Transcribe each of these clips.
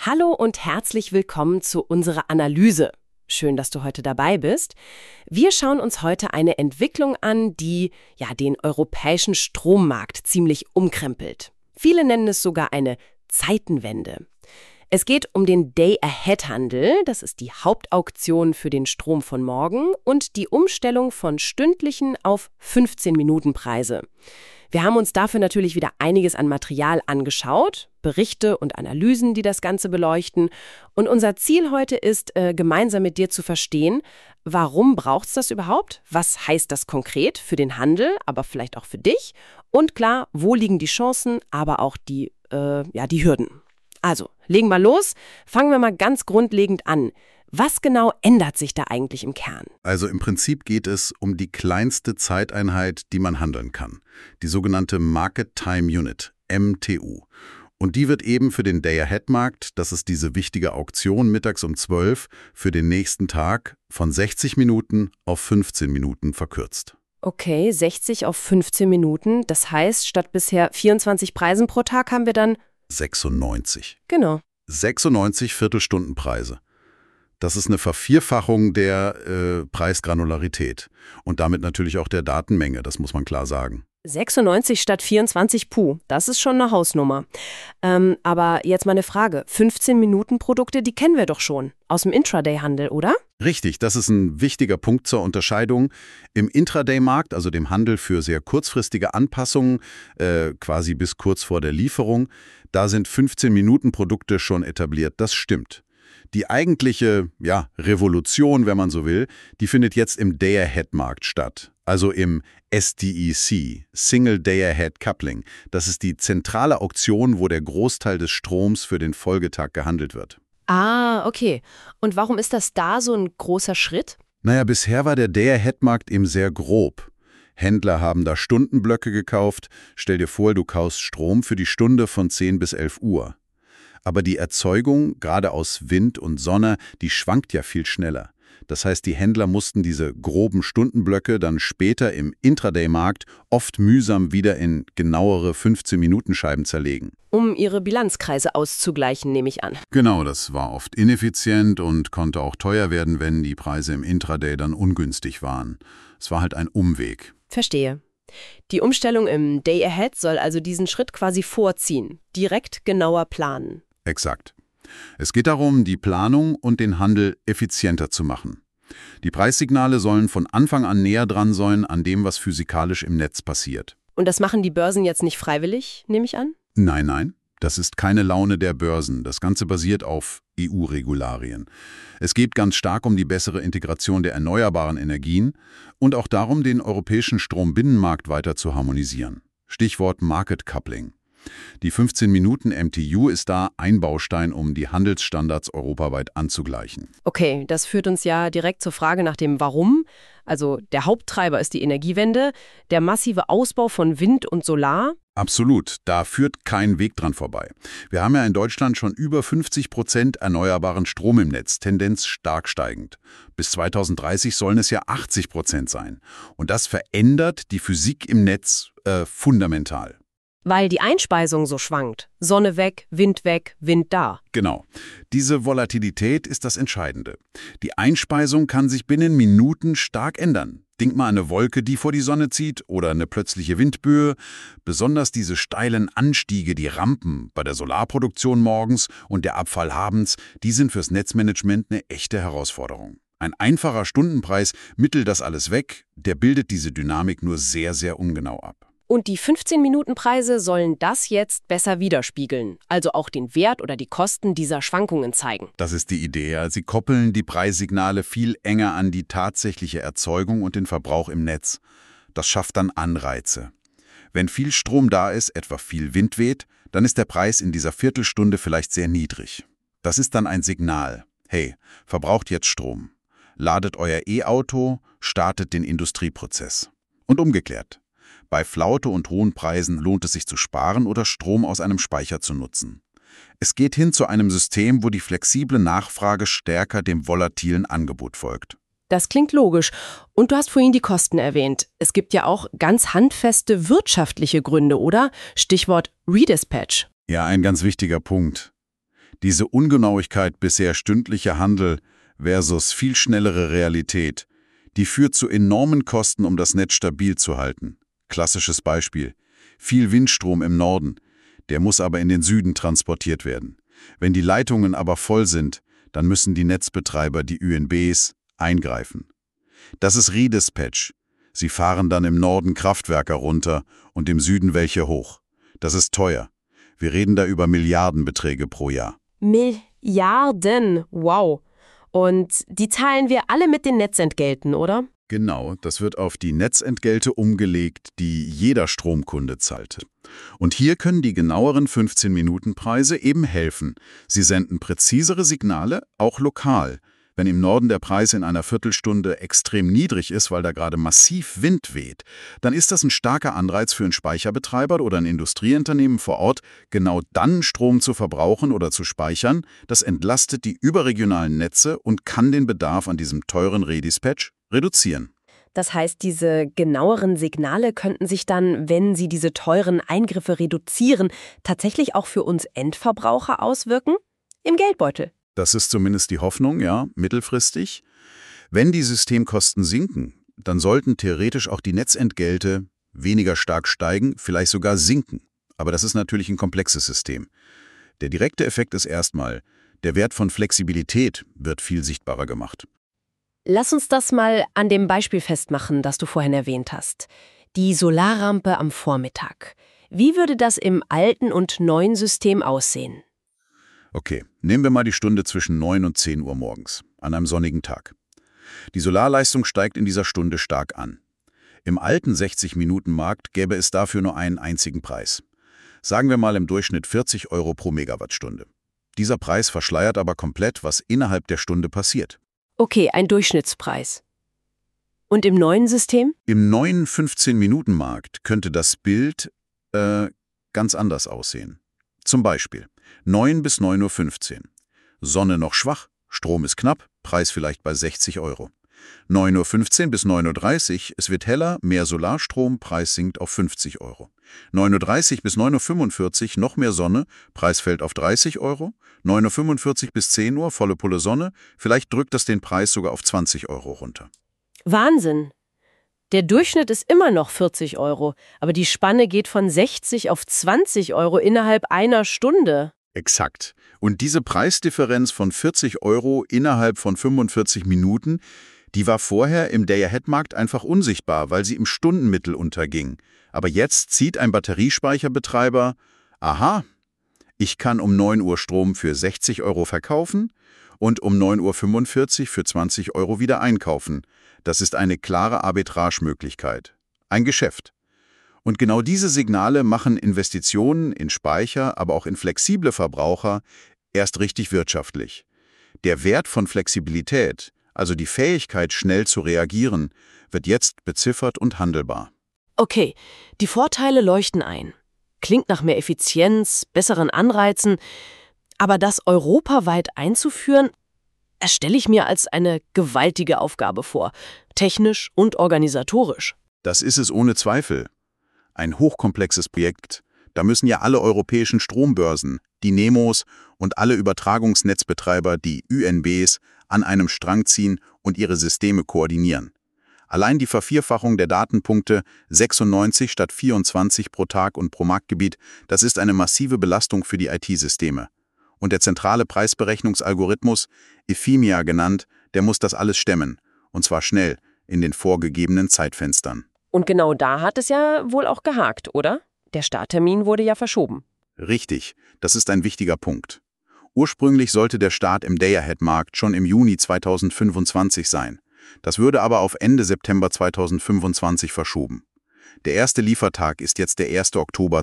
Hallo und herzlich willkommen zu unserer Analyse. Schön, dass du heute dabei bist. Wir schauen uns heute eine Entwicklung an, die den europäischen Strommarkt ziemlich umkrempelt. Viele nennen es sogar eine Zeitenwende. Es geht um den Day-Ahead-Handel, das ist die Hauptauktion für den Strom von morgen, und die Umstellung von stündlichen auf 15-Minuten-Preise. Wir haben uns dafür natürlich wieder einiges an Material angeschaut, Berichte und Analysen, die das Ganze beleuchten. Und unser Ziel heute ist, gemeinsam mit dir zu verstehen, warum braucht es das überhaupt? Was heißt das konkret für den Handel, aber vielleicht auch für dich? Und klar, wo liegen die Chancen, aber auch die Hürden? Also, legen wir los. Fangen wir mal ganz grundlegend an. Was genau ändert sich da eigentlich im Kern? Also im Prinzip geht es um die kleinste Zeiteinheit, die man handeln kann. Die sogenannte Market Time Unit, MTU. Und die wird eben für den Day-Ahead-Markt, das ist diese wichtige Auktion mittags um 12, für den nächsten Tag von 60 Minuten auf 15 Minuten verkürzt. Okay, 60 auf 15 Minuten. Das heißt, statt bisher 24 Preisen pro Tag haben wir dann 96. Genau. 96 Viertelstundenpreise. Das ist eine Vervierfachung der Preisgranularität und damit natürlich auch der Datenmenge, das muss man klar sagen. 96 statt 24, das ist schon eine Hausnummer. Aber jetzt mal eine Frage. 15-Minuten-Produkte, die kennen wir doch schon aus dem Intraday-Handel, oder? Richtig, das ist ein wichtiger Punkt zur Unterscheidung. Im Intraday-Markt, also dem Handel für sehr kurzfristige Anpassungen, quasi bis kurz vor der Lieferung, da sind 15-Minuten-Produkte schon etabliert, das stimmt. Die eigentliche Revolution, wenn man so will, die findet jetzt im Day-Ahead-Markt statt, also im SDEC, Single Day-Ahead Coupling. Das ist die zentrale Auktion, wo der Großteil des Stroms für den Folgetag gehandelt wird. Ah, okay. Und warum ist das da so ein großer Schritt? Naja, bisher war der Day-Ahead-Markt eben sehr grob. Händler haben da Stundenblöcke gekauft. Stell dir vor, du kaufst Strom für die Stunde von 10 bis 11 Uhr. Aber die Erzeugung, gerade aus Wind und Sonne, die schwankt ja viel schneller. Das heißt, die Händler mussten diese groben Stundenblöcke dann später im Intraday-Markt oft mühsam wieder in genauere 15-Minuten-Scheiben zerlegen. Um ihre Bilanzkreise auszugleichen, nehme ich an. Genau, das war oft ineffizient und konnte auch teuer werden, wenn die Preise im Intraday dann ungünstig waren. Es war halt ein Umweg. Verstehe. Die Umstellung im Day Ahead soll also diesen Schritt quasi vorziehen, direkt genauer planen. Exakt. Es geht darum, die Planung und den Handel effizienter zu machen. Die Preissignale sollen von Anfang an näher dran sein an dem, was physikalisch im Netz passiert. Und das machen die Börsen jetzt nicht freiwillig, nehme ich an? Nein, das ist keine Laune der Börsen. Das Ganze basiert auf EU-Regularien. Es geht ganz stark um die bessere Integration der erneuerbaren Energien und auch darum, den europäischen Strombinnenmarkt weiter zu harmonisieren. Stichwort Market Coupling. Die 15-Minuten-MTU ist da ein Baustein, um die Handelsstandards europaweit anzugleichen. Okay, das führt uns ja direkt zur Frage nach dem Warum. Also der Haupttreiber ist die Energiewende, der massive Ausbau von Wind und Solar. Absolut, da führt kein Weg dran vorbei. Wir haben ja in Deutschland schon über 50% erneuerbaren Strom im Netz, Tendenz stark steigend. Bis 2030 sollen es ja 80% sein. Und das verändert die Physik im Netz fundamental. Weil die Einspeisung so schwankt. Sonne weg, Wind da. Genau. Diese Volatilität ist das Entscheidende. Die Einspeisung kann sich binnen Minuten stark ändern. Denk mal an eine Wolke, die vor die Sonne zieht oder eine plötzliche Windböe. Besonders diese steilen Anstiege, die Rampen bei der Solarproduktion morgens und der Abfall abends, die sind fürs Netzmanagement eine echte Herausforderung. Ein einfacher Stundenpreis mittelt das alles weg, der bildet diese Dynamik nur sehr, sehr ungenau ab. Und die 15-Minuten-Preise sollen das jetzt besser widerspiegeln, also auch den Wert oder die Kosten dieser Schwankungen zeigen. Das ist die Idee. Sie koppeln die Preissignale viel enger an die tatsächliche Erzeugung und den Verbrauch im Netz. Das schafft dann Anreize. Wenn viel Strom da ist, etwa viel Wind weht, dann ist der Preis in dieser Viertelstunde vielleicht sehr niedrig. Das ist dann ein Signal. Hey, verbraucht jetzt Strom. Ladet euer E-Auto, startet den Industrieprozess. Und umgekehrt. Bei Flaute und hohen Preisen lohnt es sich zu sparen oder Strom aus einem Speicher zu nutzen. Es geht hin zu einem System, wo die flexible Nachfrage stärker dem volatilen Angebot folgt. Das klingt logisch. Und du hast vorhin die Kosten erwähnt. Es gibt ja auch ganz handfeste wirtschaftliche Gründe, oder? Stichwort Redispatch. Ja, ein ganz wichtiger Punkt. Diese Ungenauigkeit bisher stündlicher Handel versus viel schnellere Realität, die führt zu enormen Kosten, um das Netz stabil zu halten. Klassisches Beispiel: viel Windstrom im Norden, der muss aber in den Süden transportiert werden. Wenn die Leitungen aber voll sind, dann müssen die Netzbetreiber, die ÜNBs, eingreifen. Das ist Redispatch. Sie fahren dann im Norden Kraftwerke runter und im Süden welche hoch. Das ist teuer. Wir reden da über Milliardenbeträge pro Jahr. Milliarden, wow. Und die zahlen wir alle mit den Netzentgelten, oder? Genau, das wird auf die Netzentgelte umgelegt, die jeder Stromkunde zahlte. Und hier können die genaueren 15-Minuten-Preise eben helfen. Sie senden präzisere Signale, auch lokal. Wenn im Norden der Preis in einer Viertelstunde extrem niedrig ist, weil da gerade massiv Wind weht, dann ist das ein starker Anreiz für einen Speicherbetreiber oder ein Industrieunternehmen vor Ort, genau dann Strom zu verbrauchen oder zu speichern. Das entlastet die überregionalen Netze und kann den Bedarf an diesem teuren Redispatch reduzieren. Das heißt, diese genaueren Signale könnten sich dann, wenn sie diese teuren Eingriffe reduzieren, tatsächlich auch für uns Endverbraucher auswirken? Im Geldbeutel. Das ist zumindest die Hoffnung, ja, mittelfristig. Wenn die Systemkosten sinken, dann sollten theoretisch auch die Netzentgelte weniger stark steigen, vielleicht sogar sinken. Aber das ist natürlich ein komplexes System. Der direkte Effekt ist erstmal, der Wert von Flexibilität wird viel sichtbarer gemacht. Lass uns das mal an dem Beispiel festmachen, das du vorhin erwähnt hast. Die Solarrampe am Vormittag. Wie würde das im alten und neuen System aussehen? Okay, nehmen wir mal die Stunde zwischen 9 und 10 Uhr morgens, an einem sonnigen Tag. Die Solarleistung steigt in dieser Stunde stark an. Im alten 60-Minuten-Markt gäbe es dafür nur einen einzigen Preis. Sagen wir mal im Durchschnitt 40 Euro pro Megawattstunde. Dieser Preis verschleiert aber komplett, was innerhalb der Stunde passiert. Okay, ein Durchschnittspreis. Und im neuen System? Im neuen 15-Minuten-Markt könnte das Bild ganz anders aussehen. Zum Beispiel 9 bis 9:15 Uhr. Sonne noch schwach, Strom ist knapp, Preis vielleicht bei 60 Euro. 9:15 Uhr bis 9:30 Uhr, es wird heller, mehr Solarstrom, Preis sinkt auf 50 Euro. 9:30 Uhr bis 9:45 Uhr noch mehr Sonne, Preis fällt auf 30 Euro. 9:45 Uhr bis 10 Uhr, volle Pulle Sonne, vielleicht drückt das den Preis sogar auf 20 Euro runter. Wahnsinn! Der Durchschnitt ist immer noch 40 Euro, aber die Spanne geht von 60 auf 20 Euro innerhalb einer Stunde. Exakt. Und diese Preisdifferenz von 40 Euro innerhalb von 45 Minuten, die war vorher im Day-Ahead-Markt einfach unsichtbar, weil sie im Stundenmittel unterging. Aber jetzt sieht ein Batteriespeicherbetreiber, aha, ich kann um 9 Uhr Strom für 60 Euro verkaufen und um 9:45 Uhr für 20 Euro wieder einkaufen. Das ist eine klare Arbitragemöglichkeit. Ein Geschäft. Und genau diese Signale machen Investitionen in Speicher, aber auch in flexible Verbraucher erst richtig wirtschaftlich. Der Wert von Flexibilität, also die Fähigkeit, schnell zu reagieren, wird jetzt beziffert und handelbar. Okay, die Vorteile leuchten ein. Klingt nach mehr Effizienz, besseren Anreizen, aber das europaweit einzuführen, das stelle ich mir als eine gewaltige Aufgabe vor, technisch und organisatorisch. Das ist es ohne Zweifel. Ein hochkomplexes Projekt. Da müssen ja alle europäischen Strombörsen, die Nemos und alle Übertragungsnetzbetreiber, die ÜNBs, an einem Strang ziehen und ihre Systeme koordinieren. Allein die Vervierfachung der Datenpunkte, 96 statt 24 pro Tag und pro Marktgebiet, das ist eine massive Belastung für die IT-Systeme. Und der zentrale Preisberechnungsalgorithmus, EFIMIA genannt, der muss das alles stemmen. Und zwar schnell, in den vorgegebenen Zeitfenstern. Und genau da hat es ja wohl auch gehakt, oder? Der Starttermin wurde ja verschoben. Richtig, das ist ein wichtiger Punkt. Ursprünglich sollte der Start im Day-Ahead-Markt schon im Juni 2025 sein. Das würde aber auf Ende September 2025 verschoben. Der erste Liefertag ist jetzt der 1. Oktober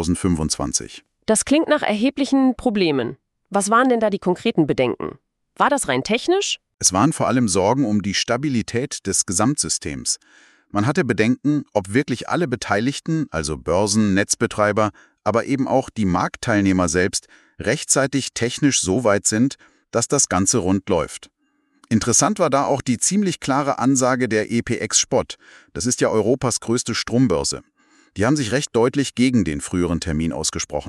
2025. Das klingt nach erheblichen Problemen. Was waren denn da die konkreten Bedenken? War das rein technisch? Es waren vor allem Sorgen um die Stabilität des Gesamtsystems. Man hatte Bedenken, ob wirklich alle Beteiligten, also Börsen, Netzbetreiber, aber eben auch die Marktteilnehmer selbst, rechtzeitig technisch so weit sind, dass das Ganze rund läuft. Interessant war da auch die ziemlich klare Ansage der EPX Spot. Das ist ja Europas größte Strombörse. Die haben sich recht deutlich gegen den früheren Termin ausgesprochen.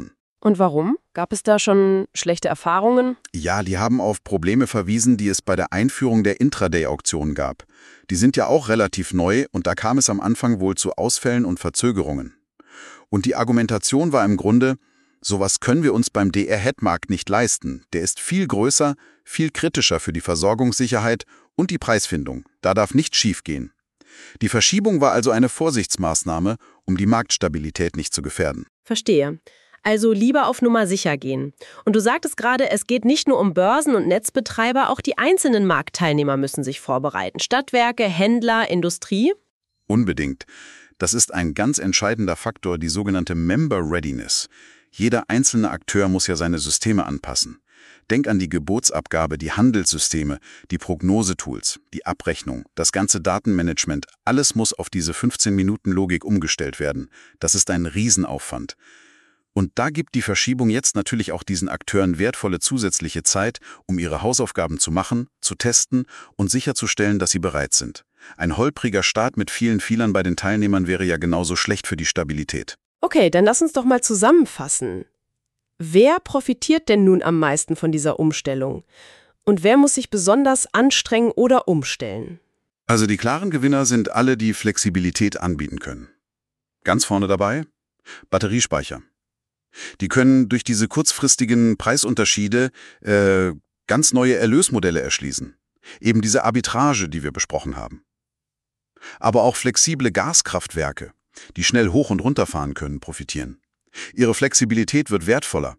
Und warum? Gab es da schon schlechte Erfahrungen? Ja, die haben auf Probleme verwiesen, die es bei der Einführung der Intraday-Auktionen gab. Die sind ja auch relativ neu und da kam es am Anfang wohl zu Ausfällen und Verzögerungen. Und die Argumentation war im Grunde, sowas können wir uns beim Day-Ahead-Markt nicht leisten. Der ist viel größer, viel kritischer für die Versorgungssicherheit und die Preisfindung. Da darf nichts schiefgehen. Die Verschiebung war also eine Vorsichtsmaßnahme, um die Marktstabilität nicht zu gefährden. Verstehe. Also lieber auf Nummer sicher gehen. Und du sagtest gerade, es geht nicht nur um Börsen und Netzbetreiber, auch die einzelnen Marktteilnehmer müssen sich vorbereiten. Stadtwerke, Händler, Industrie? Unbedingt. Das ist ein ganz entscheidender Faktor, die sogenannte Member Readiness. Jeder einzelne Akteur muss ja seine Systeme anpassen. Denk an die Gebotsabgabe, die Handelssysteme, die Prognosetools, die Abrechnung, das ganze Datenmanagement. Alles muss auf diese 15-Minuten-Logik umgestellt werden. Das ist ein Riesenaufwand. Und da gibt die Verschiebung jetzt natürlich auch diesen Akteuren wertvolle zusätzliche Zeit, um ihre Hausaufgaben zu machen, zu testen und sicherzustellen, dass sie bereit sind. Ein holpriger Start mit vielen Fehlern bei den Teilnehmern wäre ja genauso schlecht für die Stabilität. Okay, dann lass uns doch mal zusammenfassen. Wer profitiert denn nun am meisten von dieser Umstellung? Und wer muss sich besonders anstrengen oder umstellen? Also die klaren Gewinner sind alle, die Flexibilität anbieten können. Ganz vorne dabei Batteriespeicher. Die können durch diese kurzfristigen Preisunterschiede ganz neue Erlösmodelle erschließen. Eben diese Arbitrage, die wir besprochen haben. Aber auch flexible Gaskraftwerke, die schnell hoch und runter fahren können, profitieren. Ihre Flexibilität wird wertvoller.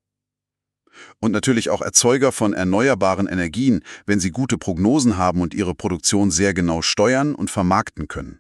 Und natürlich auch Erzeuger von erneuerbaren Energien, wenn sie gute Prognosen haben und ihre Produktion sehr genau steuern und vermarkten können.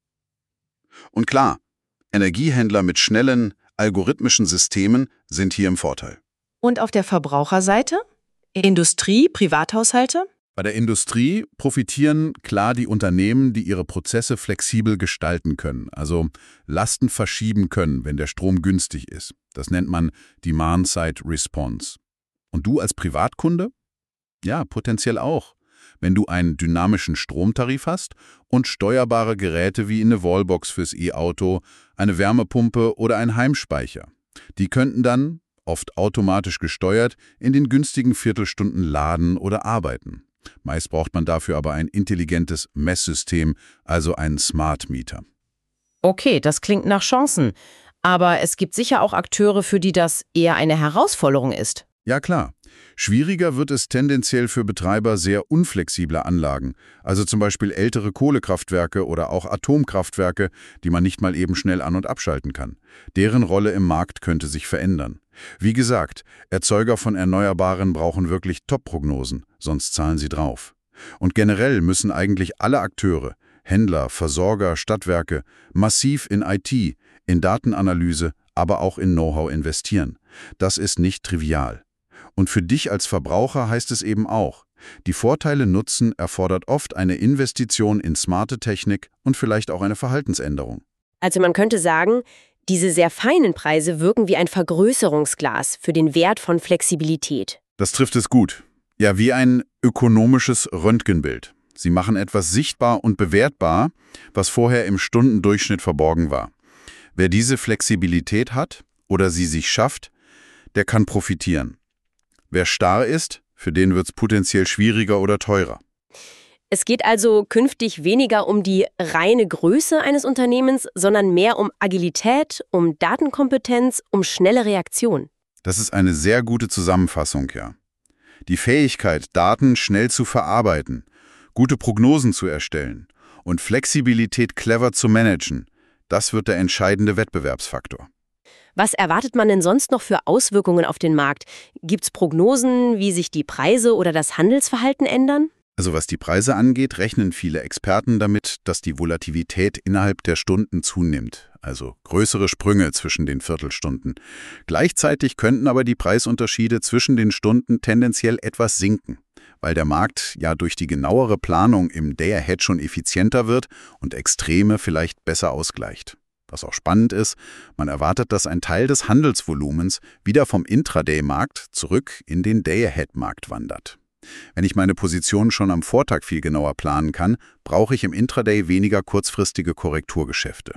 Und klar, Energiehändler mit schnellen, algorithmischen Systemen sind hier im Vorteil. Und auf der Verbraucherseite? Industrie, Privathaushalte? Bei der Industrie profitieren klar die Unternehmen, die ihre Prozesse flexibel gestalten können, also Lasten verschieben können, wenn der Strom günstig ist. Das nennt man Demand-Side Response. Und du als Privatkunde? Ja, potenziell auch. Wenn du einen dynamischen Stromtarif hast und steuerbare Geräte wie eine Wallbox fürs E-Auto, eine Wärmepumpe oder ein Heimspeicher. Die könnten dann, oft automatisch gesteuert, in den günstigen Viertelstunden laden oder arbeiten. Meist braucht man dafür aber ein intelligentes Messsystem, also einen Smart Meter. Okay, das klingt nach Chancen. Aber es gibt sicher auch Akteure, für die das eher eine Herausforderung ist. Ja klar. Schwieriger wird es tendenziell für Betreiber sehr unflexibler Anlagen, also zum Beispiel ältere Kohlekraftwerke oder auch Atomkraftwerke, die man nicht mal eben schnell an- und abschalten kann. Deren Rolle im Markt könnte sich verändern. Wie gesagt, Erzeuger von Erneuerbaren brauchen wirklich Top-Prognosen, sonst zahlen sie drauf. Und generell müssen eigentlich alle Akteure, Händler, Versorger, Stadtwerke, massiv in IT, in Datenanalyse, aber auch in Know-how investieren. Das ist nicht trivial. Und für dich als Verbraucher heißt es eben auch, die Vorteile nutzen erfordert oft eine Investition in smarte Technik und vielleicht auch eine Verhaltensänderung. Also man könnte sagen, diese sehr feinen Preise wirken wie ein Vergrößerungsglas für den Wert von Flexibilität. Das trifft es gut. Ja, wie ein ökonomisches Röntgenbild. Sie machen etwas sichtbar und bewertbar, was vorher im Stundendurchschnitt verborgen war. Wer diese Flexibilität hat oder sie sich schafft, der kann profitieren. Wer starr ist, für den wird es potenziell schwieriger oder teurer. Es geht also künftig weniger um die reine Größe eines Unternehmens, sondern mehr um Agilität, um Datenkompetenz, um schnelle Reaktion. Das ist eine sehr gute Zusammenfassung, ja. Die Fähigkeit, Daten schnell zu verarbeiten, gute Prognosen zu erstellen und Flexibilität clever zu managen, das wird der entscheidende Wettbewerbsfaktor. Was erwartet man denn sonst noch für Auswirkungen auf den Markt? Gibt's Prognosen, wie sich die Preise oder das Handelsverhalten ändern? Also was die Preise angeht, rechnen viele Experten damit, dass die Volatilität innerhalb der Stunden zunimmt, also größere Sprünge zwischen den Viertelstunden. Gleichzeitig könnten aber die Preisunterschiede zwischen den Stunden tendenziell etwas sinken, weil der Markt ja durch die genauere Planung im Day-Ahead schon effizienter wird und Extreme vielleicht besser ausgleicht. Was auch spannend ist, man erwartet, dass ein Teil des Handelsvolumens wieder vom Intraday-Markt zurück in den Day-Ahead-Markt wandert. Wenn ich meine Position schon am Vortag viel genauer planen kann, brauche ich im Intraday weniger kurzfristige Korrekturgeschäfte.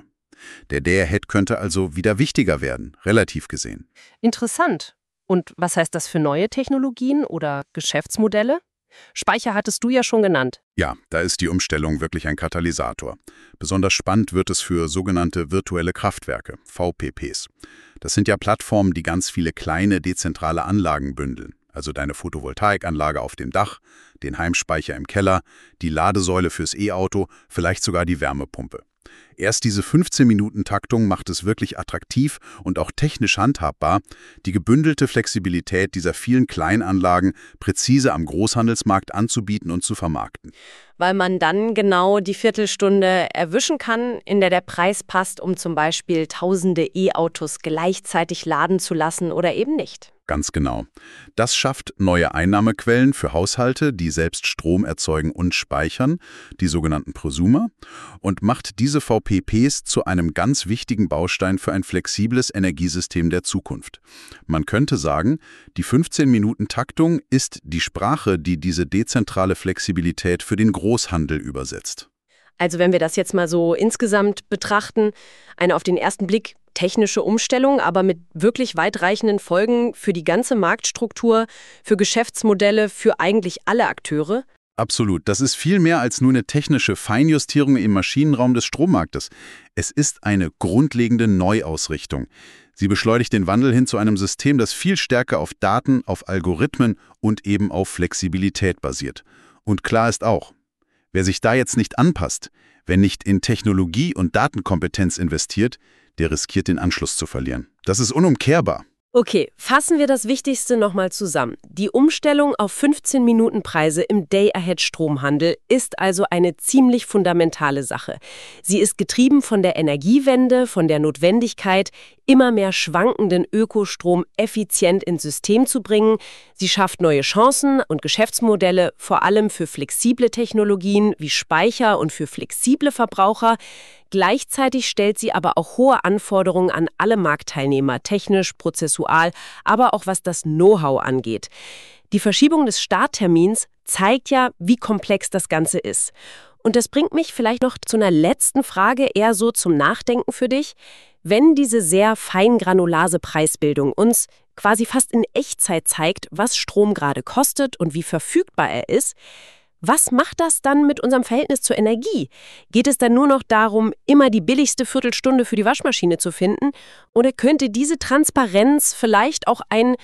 Der Day-Ahead könnte also wieder wichtiger werden, relativ gesehen. Interessant. Und was heißt das für neue Technologien oder Geschäftsmodelle? Speicher hattest du ja schon genannt. Ja, da ist die Umstellung wirklich ein Katalysator. Besonders spannend wird es für sogenannte virtuelle Kraftwerke, VPPs. Das sind ja Plattformen, die ganz viele kleine, dezentrale Anlagen bündeln. Also deine Photovoltaikanlage auf dem Dach, den Heimspeicher im Keller, die Ladesäule fürs E-Auto, vielleicht sogar die Wärmepumpe. Erst diese 15-Minuten-Taktung macht es wirklich attraktiv und auch technisch handhabbar, die gebündelte Flexibilität dieser vielen Kleinanlagen präzise am Großhandelsmarkt anzubieten und zu vermarkten. Weil man dann genau die Viertelstunde erwischen kann, in der Preis passt, um zum Beispiel tausende E-Autos gleichzeitig laden zu lassen oder eben nicht. Ganz genau. Das schafft neue Einnahmequellen für Haushalte, die selbst Strom erzeugen und speichern, die sogenannten Prosumer, und macht diese VPPs zu einem ganz wichtigen Baustein für ein flexibles Energiesystem der Zukunft. Man könnte sagen, die 15-Minuten-Taktung ist die Sprache, die diese dezentrale Flexibilität für den Großhandel übersetzt. Also wenn wir das jetzt mal so insgesamt betrachten, eine auf den ersten Blick technische Umstellung, aber mit wirklich weitreichenden Folgen für die ganze Marktstruktur, für Geschäftsmodelle, für eigentlich alle Akteure. Absolut. Das ist viel mehr als nur eine technische Feinjustierung im Maschinenraum des Strommarktes. Es ist eine grundlegende Neuausrichtung. Sie beschleunigt den Wandel hin zu einem System, das viel stärker auf Daten, auf Algorithmen und eben auf Flexibilität basiert. Und klar ist auch, wer sich da jetzt nicht anpasst, wer nicht in Technologie und Datenkompetenz investiert, der riskiert den Anschluss zu verlieren. Das ist unumkehrbar. Okay, fassen wir das Wichtigste nochmal zusammen. Die Umstellung auf 15-Minuten-Preise im Day-Ahead-Stromhandel ist also eine ziemlich fundamentale Sache. Sie ist getrieben von der Energiewende, von der Notwendigkeit, immer mehr schwankenden Ökostrom effizient ins System zu bringen. Sie schafft neue Chancen und Geschäftsmodelle, vor allem für flexible Technologien wie Speicher und für flexible Verbraucher. Gleichzeitig stellt sie aber auch hohe Anforderungen an alle Marktteilnehmer, technisch, prozessual, aber auch was das Know-how angeht. Die Verschiebung des Starttermins zeigt ja, wie komplex das Ganze ist. Und das bringt mich vielleicht noch zu einer letzten Frage, eher so zum Nachdenken für dich. Wenn diese sehr feingranulase Preisbildung uns quasi fast in Echtzeit zeigt, was Strom gerade kostet und wie verfügbar er ist, was macht das dann mit unserem Verhältnis zur Energie? Geht es dann nur noch darum, immer die billigste Viertelstunde für die Waschmaschine zu finden? Oder könnte diese Transparenz vielleicht auch ein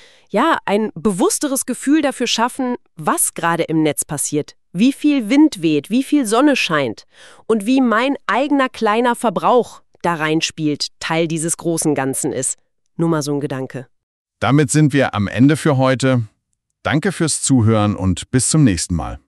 bewussteres Gefühl dafür schaffen, was gerade im Netz passiert? Wie viel Wind weht, wie viel Sonne scheint und wie mein eigener kleiner Verbrauch da reinspielt, Teil dieses großen Ganzen ist? Nur mal so ein Gedanke. Damit sind wir am Ende für heute. Danke fürs Zuhören und bis zum nächsten Mal.